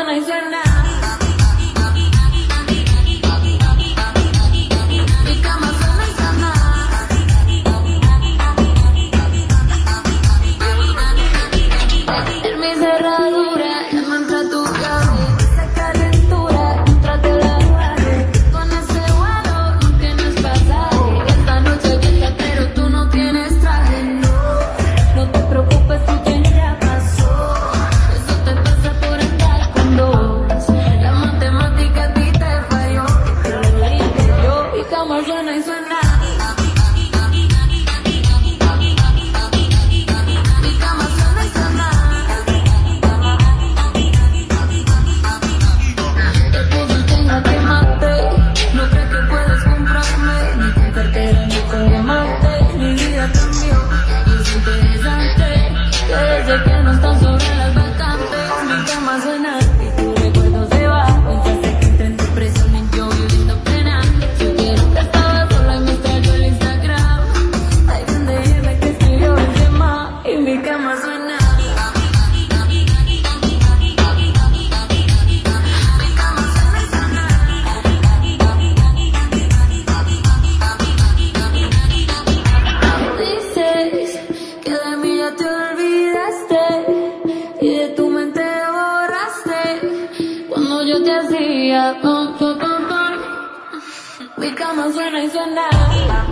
suena y suena. Mi cama suena y suena. En mi cerradura llamo entra tu cabeza, esa calentura, entrate la guarde. Con ese vuelo lo que nos pasaje. Esta noche abierta pero tú no tienes traje. No te preocupes porque ya pasó. Eso te pasa por andar con dos. La matemática a ti te falló. Pero lo dije yo. Mi cama suena y suena. Mi cama suena y suena. Te puse el tenga que mate. No crees que puedes comprarme ni tu cartera ni con diamante. Mi vida cambió y es interesante que desde que no están sobre las vacantes mi cama suena y tu recuerdo se va. Pensaste que entré en depresión y yo viviendo plena. Yo quiero que estaba sola y me extrañó el Instagram. Hay donde irme que escribió el tema y mi cama suena. Mi cama suena y suena. Dices que de mí ya te olvidaste y de tu mente borraste cuando yo te hacía pum, pum, pum, pum. Mi cama suena y suena.